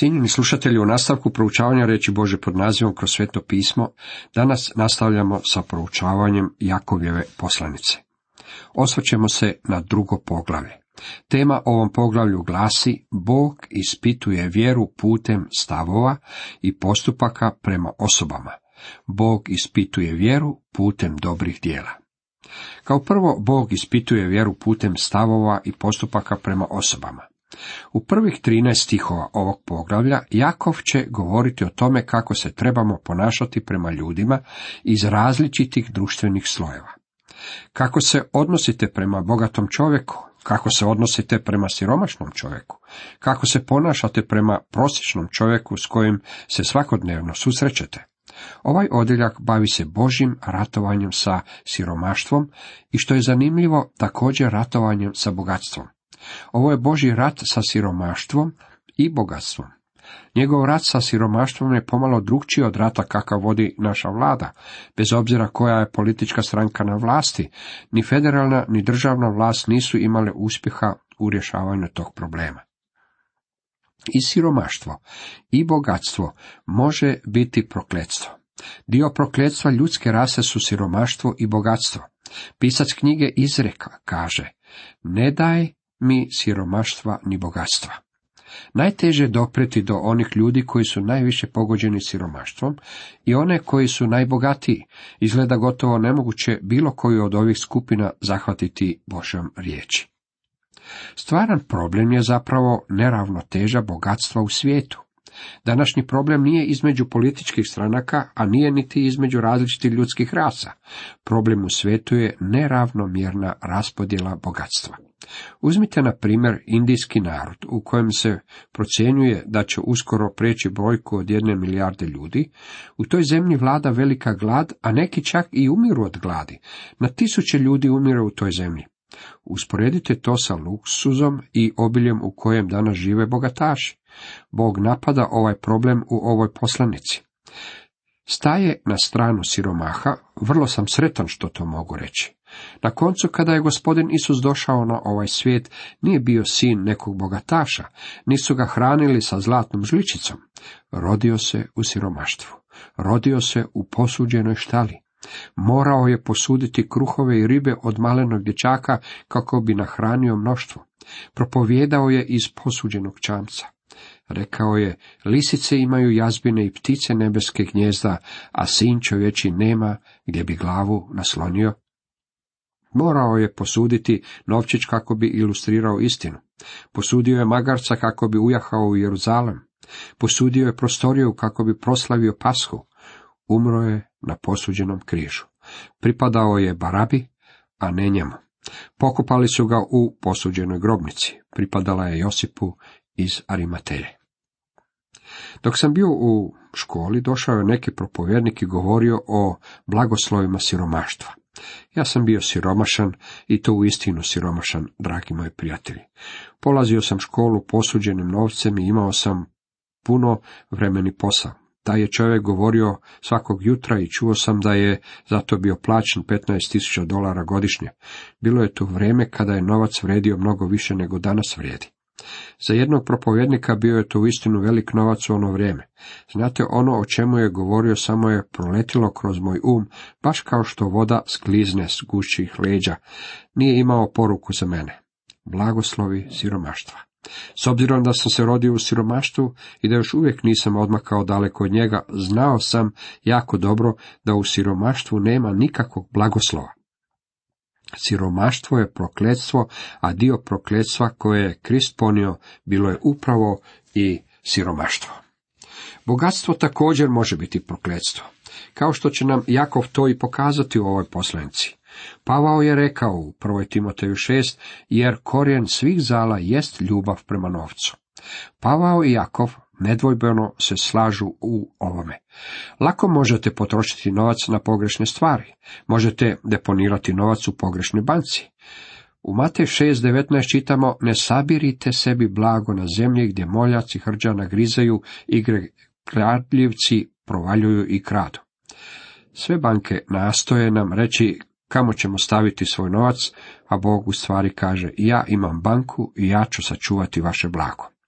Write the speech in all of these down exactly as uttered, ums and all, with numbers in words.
Cijenjeni slušatelji, u nastavku proučavanja riječi Božje pod nazivom Kroz sveto pismo, danas nastavljamo sa proučavanjem Jakovljeve poslanice. Osvrćemo se na drugo poglavlje. Tema ovom poglavlju glasi: Bog ispituje vjeru putem stavova i postupaka prema osobama. Bog ispituje vjeru putem dobrih djela. Kao prvo, Bog ispituje vjeru putem stavova i postupaka prema osobama. U prvih trinaest stihova ovog poglavlja Jakov će govoriti o tome kako se trebamo ponašati prema ljudima iz različitih društvenih slojeva. Kako se odnosite prema bogatom čovjeku, kako se odnosite prema siromašnom čovjeku, kako se ponašate prema prosječnom čovjeku s kojim se svakodnevno susrećete. Ovaj odjeljak bavi se Božjim ratovanjem sa siromaštvom i, što je zanimljivo, također ratovanjem sa bogatstvom. Ovo je Božji rat sa siromaštvom i bogatstvom. Njegov rat sa siromaštvom je pomalo drukčiji od rata kakav vodi naša vlada, bez obzira koja je politička stranka na vlasti. Ni federalna ni državna vlast nisu imale uspjeha u rješavanju tog problema. I siromaštvo i bogatstvo može biti prokletstvo. Dio prokletstva ljudske rase su siromaštvo i bogatstvo. Pisac knjige Izreka kaže: ne daj mi siromaštva ni bogatstva. Najteže je dopreti do onih ljudi koji su najviše pogođeni siromaštvom i one koji su najbogatiji. Izgleda gotovo nemoguće bilo koju od ovih skupina zahvatiti Božjom riječi. Stvaran problem je zapravo neravnoteža bogatstva u svijetu. Današnji problem nije između političkih stranaka, a nije niti između različitih ljudskih rasa. Problem u svijetu je neravnomjerna raspodjela bogatstva. Uzmite na primjer indijski narod, u kojem se procjenjuje da će uskoro preći brojku od jedne milijarde ljudi. U toj zemlji vlada velika glad, a neki čak i umiru od gladi. Na tisuće ljudi umire u toj zemlji. Usporedite to sa luksuzom i obiljem u kojem danas žive bogataši. Bog napada ovaj problem u ovoj poslanici. Staje na stranu siromaha, vrlo sam sretan što to mogu reći. Na koncu, kada je gospodin Isus došao na ovaj svijet, nije bio sin nekog bogataša, nisu ga hranili sa zlatnom žličicom. Rodio se u siromaštvu, rodio se u posuđenoj štali. Morao je posuditi kruhove i ribe od malenog dječaka kako bi nahranio mnoštvo. Propovijedao je iz posuđenog čamca. Rekao je: lisice imaju jazbine i ptice nebeske gnijezda, a sin čovječi nema gdje bi glavu naslonio. Morao je posuditi novčić kako bi ilustrirao istinu. Posudio je magarca kako bi ujahao u Jeruzalem. Posudio je prostoriju kako bi proslavio Pashu. Umro je na posuđenom križu. Pripadao je Barabi, a ne njemu. Pokopali su ga u posuđenoj grobnici. Pripadala je Josipu iz Arimateje. Dok sam bio u školi, došao je neki propovjednik i govorio o blagoslovima siromaštva. Ja sam bio siromašan, i to uistinu siromašan, dragi moji prijatelji. Polazio sam školu posuđenim novcem i imao sam puno vremeni posao. Taj je čovjek govorio svakog jutra i čuo sam da je zato bio plaćen petnaest tisuća dolara godišnje. Bilo je to vrijeme kada je novac vrijedio mnogo više nego danas vrijedi. Za jednog propovjednika bio je to uistinu velik novac u ono vrijeme. Znate, ono o čemu je govorio samo je proletilo kroz moj um, baš kao što voda sklizne s gušćih leđa. Nije imao poruku za mene. Blagoslovi siromaštva. S obzirom da sam se rodio u siromaštvu i da još uvijek nisam odmakao daleko od njega, znao sam jako dobro da u siromaštvu nema nikakvog blagoslova. Siromaštvo je prokletstvo, a dio prokletstva koje je Krist ponio bilo je upravo i siromaštvo. Bogatstvo također može biti prokletstvo, kao što će nam Jakov to i pokazati u ovoj poslanici. Pavao je rekao u prvoj Timoteju šest, jer korijen svih zala jest ljubav prema novcu. Pavao i Jakov nedvojbeno se slažu u ovome. Lako možete potrošiti novac na pogrešne stvari. Možete deponirati novac u pogrešnoj banci. U Matej šest devetnaest čitamo: ne sabirite sebi blago na zemlji gdje moljaci hrđa nagrizaju i kradljivci provaljuju i kradu. Sve banke nastoje nam reći kamo ćemo staviti svoj novac, a Bog u stvari kaže: ja imam banku i ja ću sačuvati vaše blago.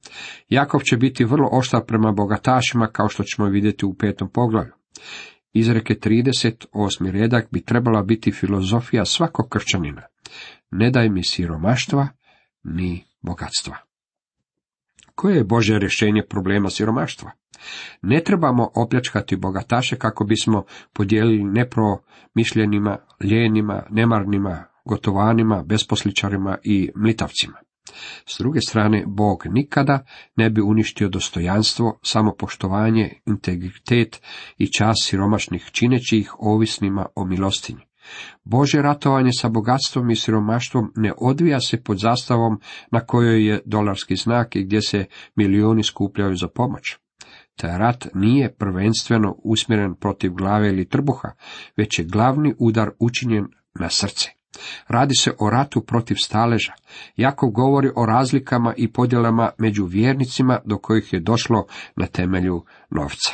Jakov će biti vrlo oštar prema bogatašima, kao što ćemo vidjeti u petom poglavlju. Izreke trideset osmi redak bi trebala biti filozofija svakog kršćanina. Ne daj mi siromaštva, ni bogatstva. Koje je Božje rješenje problema siromaštva? Ne trebamo opljačkati bogataše kako bismo podijelili nepromišljenima, lijenima, nemarnima, gotovanima, besposličarima i mlitavcima. S druge strane, Bog nikada ne bi uništio dostojanstvo, samopoštovanje, integritet i čast siromašnih, čineći ih ovisnima o milostinji. Božje ratovanje sa bogatstvom i siromaštvom ne odvija se pod zastavom na kojoj je dolarski znak i gdje se milijuni skupljaju za pomoć. Taj rat nije prvenstveno usmjeren protiv glave ili trbuha, već je glavni udar učinjen na srce. Radi se o ratu protiv staleža. Jakov govori o razlikama i podjelama među vjernicima do kojih je došlo na temelju novca.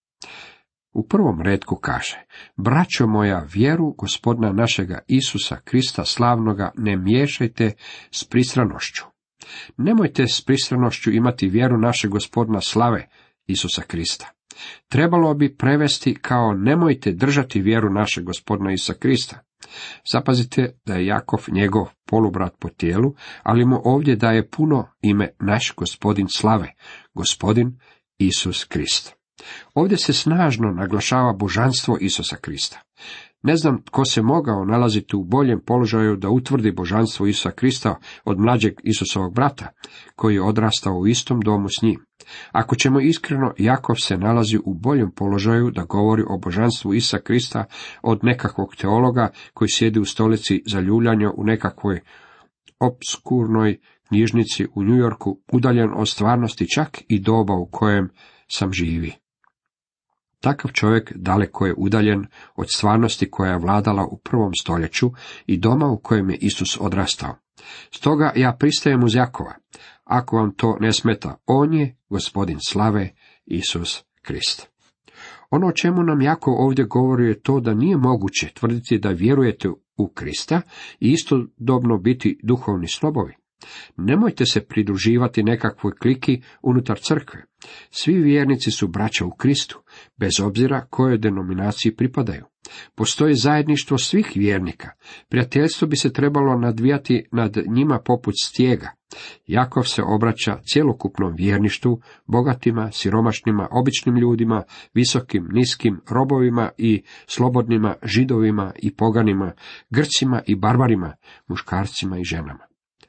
U prvom retku kaže: braćo moja, vjeru Gospodina našega Isusa Krista slavnoga ne miješajte s pristranošću. Nemojte s pristranošću imati vjeru našeg Gospodina slave Isusa Krista. Trebalo bi prevesti kao nemojte držati vjeru našeg Gospodina Isusa Krista. Zapazite da je Jakov njegov polubrat po tijelu, ali mu ovdje daje puno ime naš Gospodin slave, Gospodin Isus Krist. Ovdje se snažno naglašava božanstvo Isusa Krista. Ne znam tko se mogao nalaziti u boljem položaju da utvrdi božanstvo Isusa Krista od mlađeg Isusovog brata, koji je odrastao u istom domu s njim. Ako ćemo iskreno, Jakov se nalazi u boljem položaju da govori o božanstvu Isusa Krista od nekakvog teologa koji sjedi u stolici za ljuljanje u nekakvoj obskurnoj knjižnici u New Yorku, udaljen od stvarnosti čak i doba u kojem sam živi. Takav čovjek daleko je udaljen od stvarnosti koja je vladala u prvom stoljeću i doma u kojem je Isus odrastao. Stoga ja pristajem uz Jakova. Ako vam to ne smeta, on je Gospodin slave, Isus Krist. Ono o čemu nam Jakov ovdje govori je to da nije moguće tvrditi da vjerujete u Krista i istodobno biti duhovni slobovi. Nemojte se pridruživati nekakvoj kliki unutar crkve. Svi vjernici su braća u Kristu, bez obzira kojoj denominaciji pripadaju. Postoji zajedništvo svih vjernika. Prijateljstvo bi se trebalo nadvijati nad njima poput stijega. Jakov se obraća cjelokupnom vjerništvu, bogatima, siromašnima, običnim ljudima, visokim, niskim, robovima i slobodnima, židovima i poganima, Grcima i barbarima, muškarcima i ženama.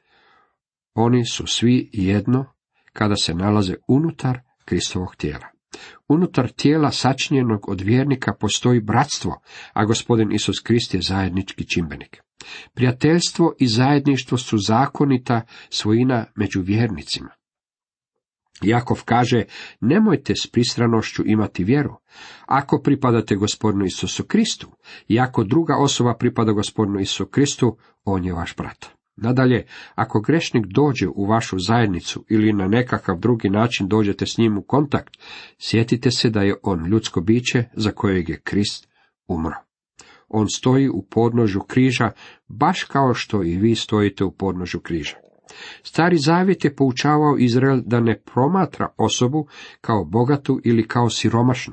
Oni su svi jedno kada se nalaze unutar Kristovog tijela. Unutar tijela sačinjenog od vjernika postoji bratstvo, a Gospodin Isus Krist je zajednički čimbenik. Prijateljstvo i zajedništvo su zakonita svojina među vjernicima. Jakov kaže, nemojte s pristranošću imati vjeru. Ako pripadate Gospodinu Isusu Kristu i ako druga osoba pripada Gospodinu Isusu Kristu, on je vaš brat. Nadalje, ako grešnik dođe u vašu zajednicu ili na nekakav drugi način dođete s njim u kontakt, sjetite se da je on ljudsko biće za kojeg je Krist umro. On stoji u podnožju križa, baš kao što i vi stojite u podnožju križa. Stari zavjet je poučavao Izrael da ne promatra osobu kao bogatu ili kao siromašnu.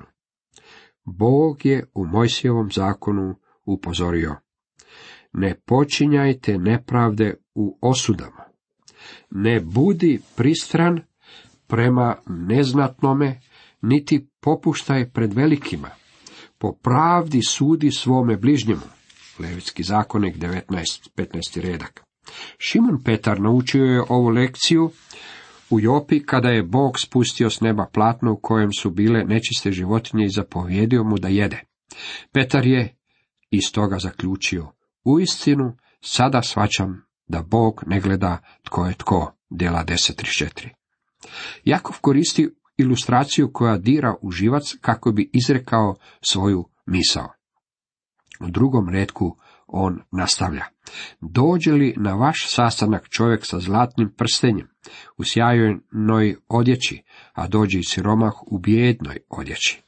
Bog je u Mojsijevom zakonu upozorio: ne počinjajte nepravde u osudama. Ne budi pristran prema neznatnome, niti popuštaj pred velikima. Po pravdi sudi svome bližnjemu. Levitski zakonik devetnaest petnaesti redak. Šimon Petar naučio je ovu lekciju u Jopi kada je Bog spustio s neba platno u kojem su bile nečiste životinje i zapovjedio mu da jede. Petar je iz toga zaključio: uistinu, sada shvaćam da Bog ne gleda tko je tko. Djela deset trideset četiri. Jakov koristi ilustraciju koja dira u živac kako bi izrekao svoju misao. U drugom retku on nastavlja: dođe li na vaš sastanak čovjek sa zlatnim prstenjem, u sjajnoj odjeći, a dođe i siromah u bijednoj odjeći?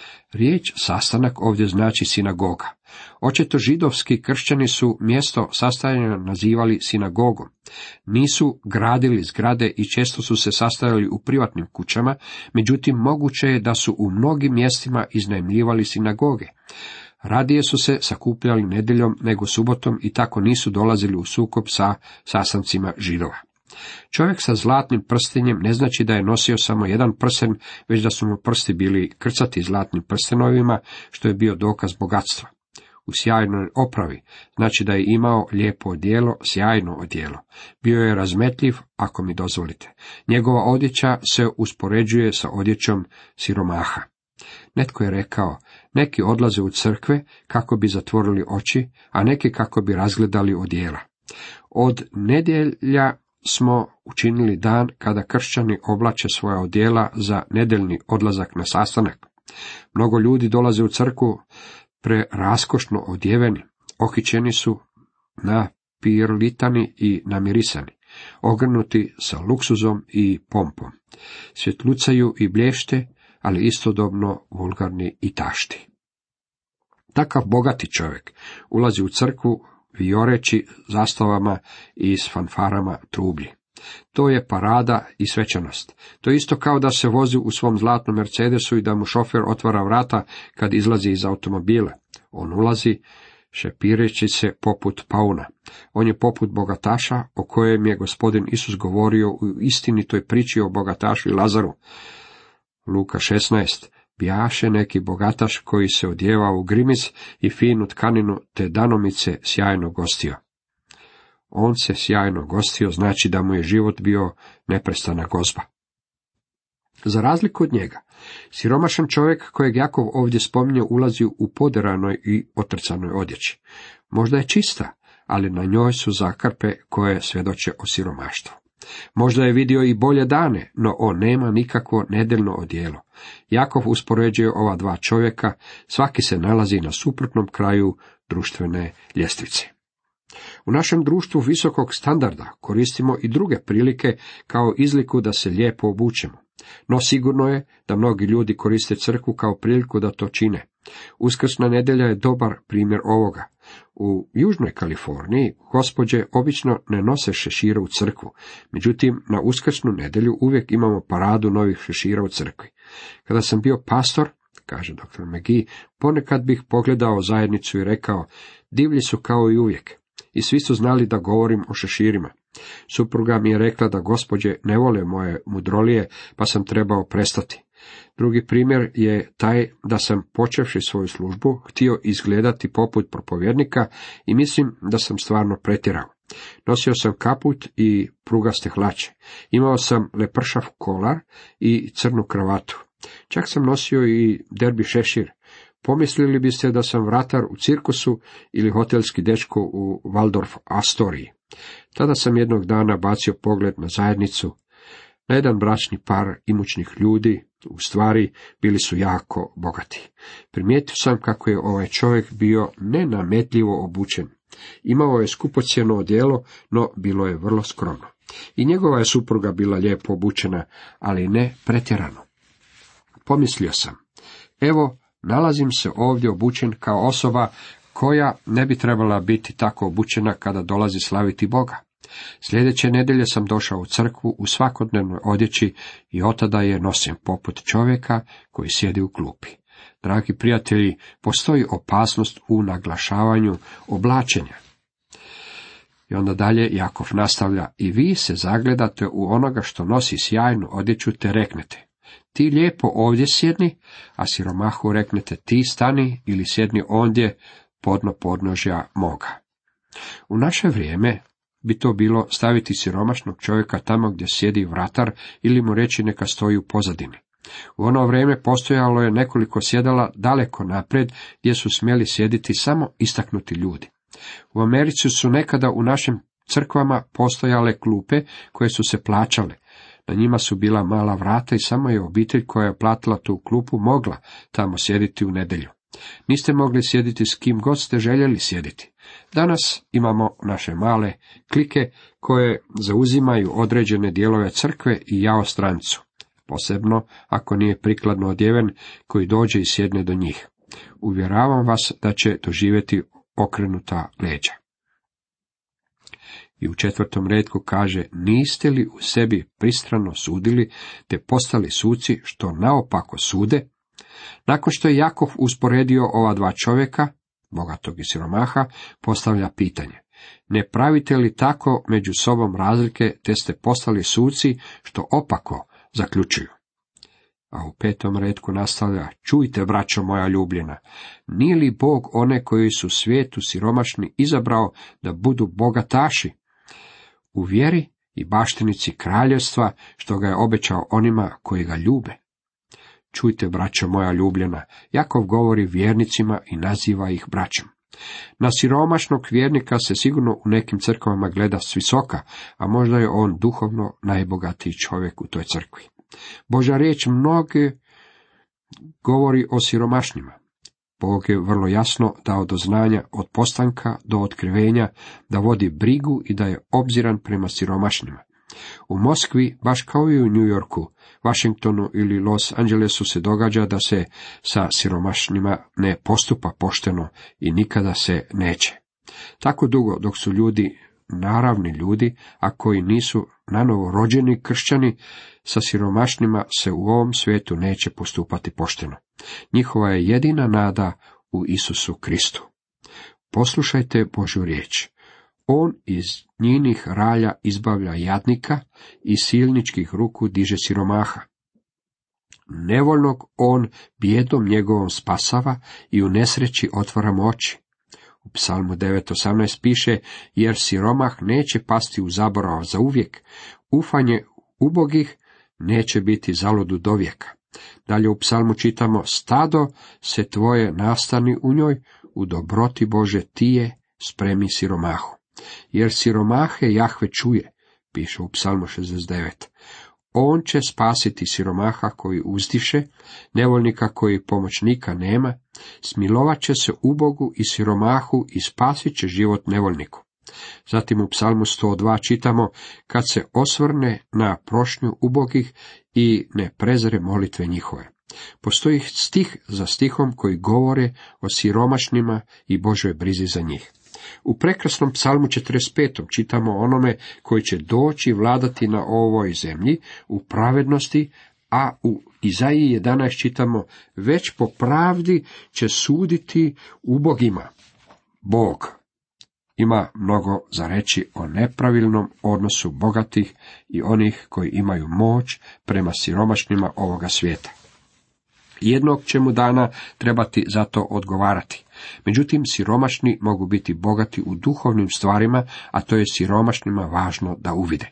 Riječ sastanak ovdje znači sinagoga. Očito židovski kršćani su mjesto sastajanja nazivali sinagogom. Nisu gradili zgrade i često su se sastajali u privatnim kućama, međutim moguće je da su u mnogim mjestima iznajmljivali sinagoge. Radije su se sakupljali nedjeljom nego subotom i tako nisu dolazili u sukob sa sastancima Židova. Čovjek sa zlatnim prstenjem ne znači da je nosio samo jedan prsten, već da su mu prsti bili krcati zlatnim prstenovima, što je bio dokaz bogatstva. U sjajnoj opravi, znači da je imao lijepo odijelo, sjajno odijelo. Bio je razmetljiv, ako mi dozvolite. Njegova odjeća se uspoređuje sa odjećom siromaha. Netko je rekao, neki odlaze u crkve kako bi zatvorili oči, a neki kako bi razgledali odijela. Od nedjelja smo učinili dan kada kršćani oblače svoja odijela za nedjeljni odlazak na sastanak. Mnogo ljudi dolaze u crkvu preraskošno odjeveni, okićeni su, napirlitani i namirisani, ogrnuti sa luksuzom i pompom. Svjetlucaju i blješte, ali istodobno vulgarni i tašti. Takav bogati čovjek ulazi u crkvu vijoreći zastavama i s fanfarama trublji. To je parada i svečanost. To je isto kao da se vozi u svom zlatnom Mercedesu i da mu šofer otvara vrata kad izlazi iz automobila. On ulazi šepireći se poput pauna. On je poput bogataša o kojem je gospodin Isus govorio u istinitoj priči o bogatašu i Lazaru. Luka šesnaest. Bjaše neki bogataš koji se odjevao u grimiz i finu tkaninu te danomice sjajno gostio. On se sjajno gostio, znači da mu je život bio neprestana gozba. Za razliku od njega, siromašan čovjek kojeg Jakov ovdje spominje ulazi u poderanoj i otrcanoj odjeći. Možda je čista, ali na njoj su zakrpe koje svjedoče o siromaštvu. Možda je vidio i bolje dane, no on nema nikakvo nedjeljno odijelo. Jakov uspoređuje ova dva čovjeka, svaki se nalazi na suprotnom kraju društvene ljestvice. U našem društvu visokog standarda koristimo i druge prilike kao izliku da se lijepo obučemo. No sigurno je da mnogi ljudi koriste crkvu kao priliku da to čine. Uskrsna nedjelja je dobar primjer ovoga. U Južnoj Kaliforniji gospođe obično ne nose šešire u crkvu, međutim na uskrsnu nedjelju uvijek imamo paradu novih šešira u crkvi. Kada sam bio pastor, kaže doktor McGee, ponekad bih pogledao zajednicu i rekao, divlji su kao i uvijek. I svi su znali da govorim o šeširima. Supruga mi je rekla da gospođe ne vole moje mudrolije, pa sam trebao prestati. Drugi primjer je taj da sam, počevši svoju službu, htio izgledati poput propovjednika i mislim da sam stvarno pretjerao. Nosio sam kaput i prugaste hlače. Imao sam lepršav kolar i crnu kravatu. Čak sam nosio i derbi šešir. Pomislili biste da sam vratar u cirkusu ili hotelski dečko u Waldorf Astoriji. Tada sam jednog dana bacio pogled na zajednicu. Na jedan bračni par imućnih ljudi, u stvari, bili su jako bogati. Primijetio sam kako je ovaj čovjek bio nenametljivo obučen. Imao je skupocjeno odijelo, no bilo je vrlo skromno. I njegova je supruga bila lijepo obučena, ali ne pretjerano. Pomislio sam, evo, nalazim se ovdje obučen kao osoba koja ne bi trebala biti tako obučena kada dolazi slaviti Boga. Sljedeće nedjelje sam došao u crkvu u svakodnevnoj odjeći i otada je nosim poput čovjeka koji sjedi u klupi. Dragi prijatelji, postoji opasnost u naglašavanju oblačenja. I onda dalje Jakov nastavlja, i vi se zagledate u onoga što nosi sjajnu odjeću te reknete, ti lijepo ovdje sjedni, a siromahu reknete, ti stani ili sjedni ondje podno podnožja moga. U naše vrijeme bi to bilo staviti siromašnog čovjeka tamo gdje sjedi vratar ili mu reći neka stoji u pozadini. U ono vrijeme postojalo je nekoliko sjedala daleko naprijed gdje su smjeli sjediti samo istaknuti ljudi. U Americi su nekada u našim crkvama postojale klupe koje su se plaćale. Na njima su bila mala vrata i samo je obitelj koja je platila tu klupu mogla tamo sjediti u nedjelju. Niste mogli sjediti s kim god ste željeli sjediti. Danas imamo naše male klike koje zauzimaju određene dijelove crkve i jao strancu. posebno ako nije prikladno odjeven koji dođe i sjedne do njih. Uvjeravam vas da će doživjeti okrenuta leđa. I u četvrtom retku kaže, niste li u sebi pristrano sudili, te postali suci što naopako sude? Nakon što je Jakov usporedio ova dva čovjeka, bogatog i siromaha, postavlja pitanje. Ne pravite li tako među sobom razlike, te ste postali suci što opako zaključuju? A u petom retku nastavlja, čujte, braćo moja ljubljena, nije li Bog one koji su svijetu siromašni izabrao da budu bogataši u vjeri i baštinici kraljevstva, što ga je obećao onima koji ga ljube? Čujte, braćo moja ljubljena, Jakov govori vjernicima i naziva ih braćom. Na siromašnog vjernika se sigurno u nekim crkvama gleda s visoka, a možda je on duhovno najbogatiji čovjek u toj crkvi. Božja riječ mnoge govori o siromašnjima. Bog je vrlo jasno dao do znanja od postanka do otkrivenja da vodi brigu i da je obziran prema siromašnjima. U Moskvi, baš kao i u New Yorku, Washingtonu ili Los Angelesu se događa da se sa siromašnima ne postupa pošteno i nikada se neće. Tako dugo dok su ljudi naravni ljudi, a koji nisu nanovo rođeni kršćani, sa siromašnima se u ovom svijetu neće postupati pošteno. Njihova je jedina nada u Isusu Kristu. Poslušajte Božju riječ. On iz njinih ralja izbavlja jadnika i silničkih ruku diže siromaha. Nevoljnog on bijedom njegovom spasava i u nesreći otvara mu oči. U Psalmu devet osamnaest piše, jer siromah neće pasti u zaborav za uvijek, ufanje ubogih neće biti zaludu do vijeka. Dalje u Psalmu čitamo, stado se tvoje nastani u njoj, u dobroti Bože ti je spremi siromahu. Jer siromahe Jahve čuje, piše u Psalmu šezdeset devet. On će spasiti siromaha koji uzdiše, nevoljnika koji pomoćnika nema, smilovat će se ubogu i siromahu i spasit će život nevoljniku. Zatim u Psalmu sto dva čitamo, kad se osvrne na prošnju ubogih i ne prezre molitve njihove. Postoji stih za stihom koji govore o siromašnima i Božoj brizi za njih. U prekrasnom Psalmu četrdeset petom čitamo onome koji će doći vladati na ovoj zemlji u pravednosti, a u Izaiji jedanaest čitamo, već po pravdi će suditi ubogima. Bog ima mnogo za reći o nepravilnom odnosu bogatih i onih koji imaju moć prema siromašnima ovoga svijeta. Jednog će mu dana trebati za to odgovarati. Međutim, siromašni mogu biti bogati u duhovnim stvarima, a to je siromašnima važno da uvide.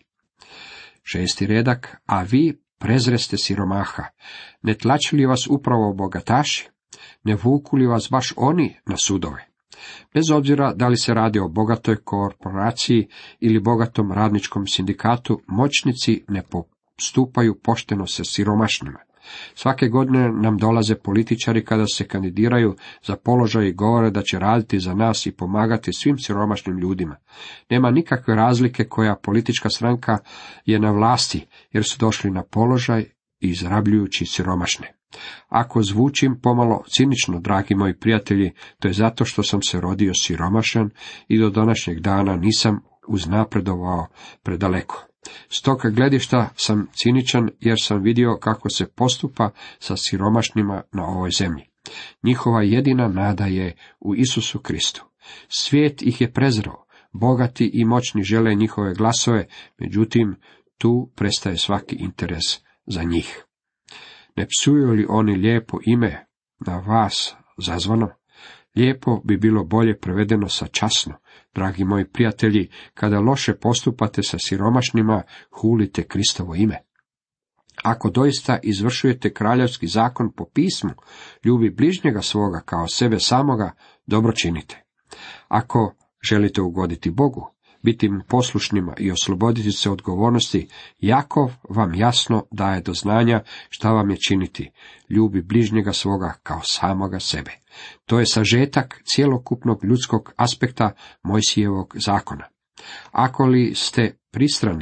Šesti redak, a vi prezreste siromaha, ne tlači li vas upravo bogataši, ne vuku li vas baš oni na sudove? Bez obzira da li se radi o bogatoj korporaciji ili bogatom radničkom sindikatu, moćnici ne postupaju pošteno sa siromašnima. Svake godine nam dolaze političari kada se kandidiraju za položaj i govore da će raditi za nas i pomagati svim siromašnim ljudima. Nema nikakve razlike koja politička stranka je na vlasti, jer su došli na položaj izrabljujući siromašne. Ako zvučim pomalo cinično, dragi moji prijatelji, to je zato što sam se rodio siromašan i do današnjeg dana nisam uznapredovao predaleko. S tog gledišta sam ciničan jer sam vidio kako se postupa sa siromašnima na ovoj zemlji. Njihova jedina nada je u Isusu Kristu. Svijet ih je prezreo, bogati i moćni žele njihove glasove, međutim tu prestaje svaki interes za njih. Ne psuju li oni lijepo ime na vas zazvano? Lijepo bi bilo bolje prevedeno sa časno. Dragi moji prijatelji, kada loše postupate sa siromašnima, hulite Kristovo ime. Ako doista izvršujete kraljevski zakon po pismu, ljubi bližnjega svoga kao sebe samoga, dobro činite. Ako želite ugoditi Bogu, biti mu poslušnima i osloboditi se odgovornosti, Jakov vam jasno daje do znanja šta vam je činiti. Ljubi bližnjega svoga kao samoga sebe. To je sažetak cjelokupnog ljudskog aspekta Mojsijevog zakona. Ako li ste pristrani,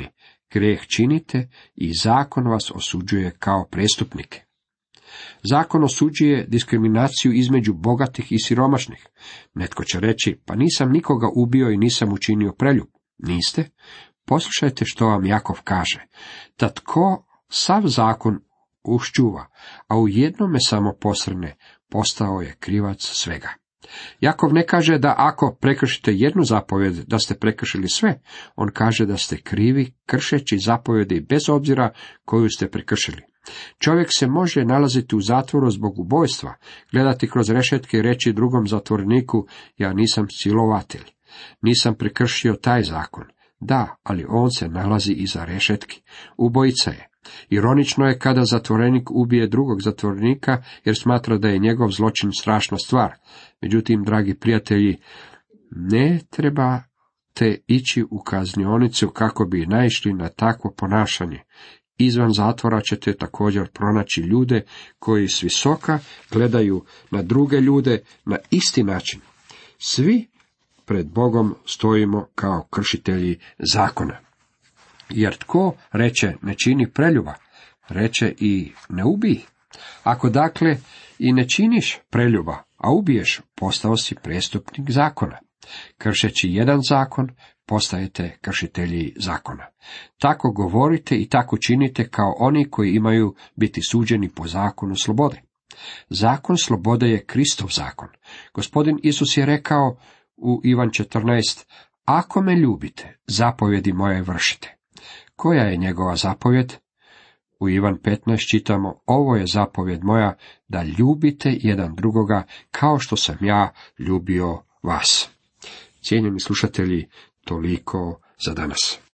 Grijeh činite i zakon vas osuđuje kao prestupnike. Zakon osuđuje diskriminaciju između bogatih i siromašnih. Netko će reći, pa nisam nikoga ubio i nisam učinio preljub. Niste? Poslušajte što vam Jakov kaže. Da tko sav zakon uščuva, a u jednome samo posrne, postao je krivac svega. Jakov ne kaže da ako prekršite jednu zapovjed, da ste prekršili sve. On kaže da ste krivi kršeći zapovjedi bez obzira koju ste prekršili. Čovjek se može nalaziti u zatvoru zbog ubojstva, gledati kroz rešetke i reći drugom zatvoreniku, ja nisam silovatelj, nisam prekršio taj zakon. Da, ali on se nalazi iza rešetki. Ubojica je. Ironično je kada zatvorenik ubije drugog zatvorenika jer smatra da je njegov zločin strašna stvar. Međutim, dragi prijatelji, ne trebate ići u kaznionicu kako bi naišli na takvo ponašanje. Izvan zatvora ćete također pronaći ljude koji s visoka gledaju na druge ljude na isti način. Svi pred Bogom stojimo kao kršitelji zakona. Jer tko reče ne čini preljuba, reče i ne ubij. Ako dakle i ne činiš preljuba, a ubiješ, postao si prestupnik zakona. Kršeći jedan zakon, postajete kršitelji zakona. Tako govorite i tako činite kao oni koji imaju biti suđeni po zakonu slobode. Zakon slobode je Kristov zakon. Gospodin Isus je rekao u Ivan četrnaest, ako me ljubite, zapovjedi moje vršite. Koja je njegova zapovjed? U Ivan petnaest čitamo, ovo je zapovjed moja, da ljubite jedan drugoga kao što sam ja ljubio vas. Cijenjeni slušatelji, toliko za danas.